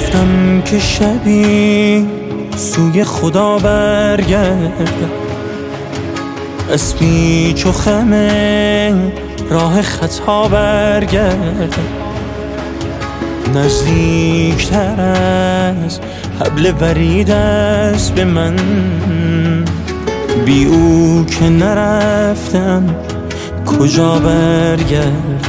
گفتم که شبی سوی خدا برگردم، از پیچ و خم راه خطا برگردم، نزدیکتر از حبل ورید است به من، بی او که نرفتم کجا برگردم،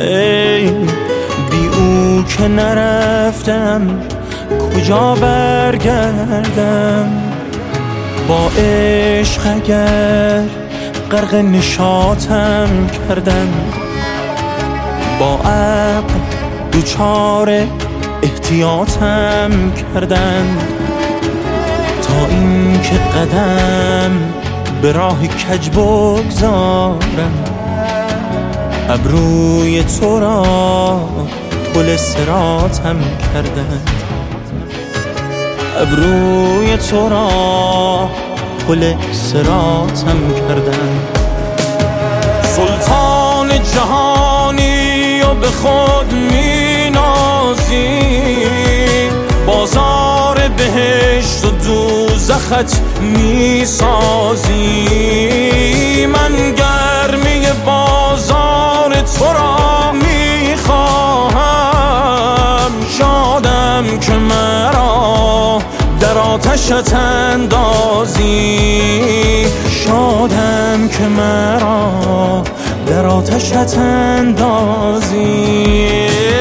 بی او که نرفتم کجا برگردم. با عشق اگر غرق نشاطم کردن، با عقل دوچار احتیاطم کردن، تا این که قدم به راه کج بگذارم، ابروی تو را پل صراطم کردن، ابروی تو را پل صراطم کردن. سلطان جهانی و به خود می نازی، بازار بهشت و دوزخت می سازی، من گرمی بازار تو را می خواهم، شادم که مرا در آتشت اندازی، شادم که مرا در آتشت اندازی.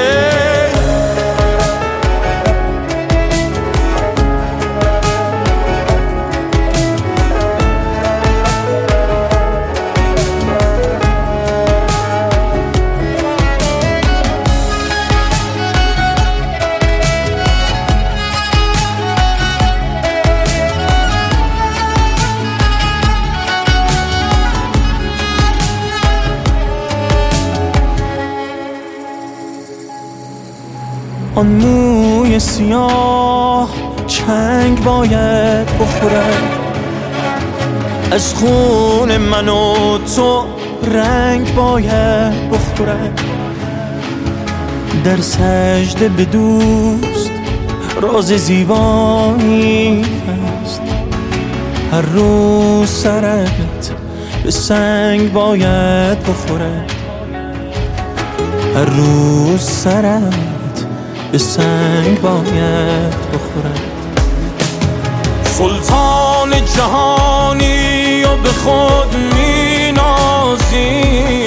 آن موی سیاه چنگ باید بخورد، از خون من و تو رنگ باید بخورد، در سجده به دوست راز زیبایی است، هر روز سرت به سنگ باید بخورد، هر روز سرت به سنگ باید بخورد. سلطان جهانی و به خود می نازی،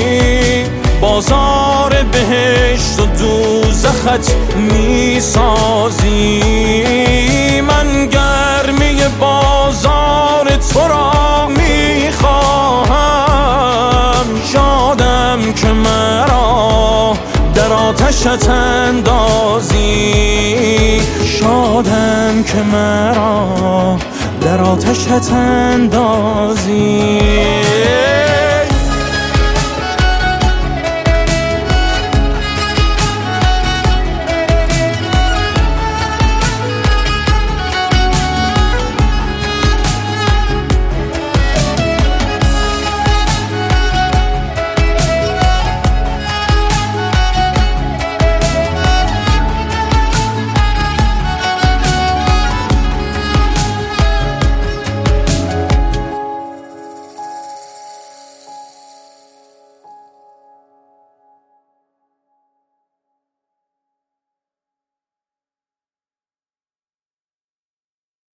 بازار بهشت و دوزخت می سازی، من گرمی بازار تو را می خواهم، شادم که مرا در آتشت اندازی، شادم که مرا در آتشت اندازی.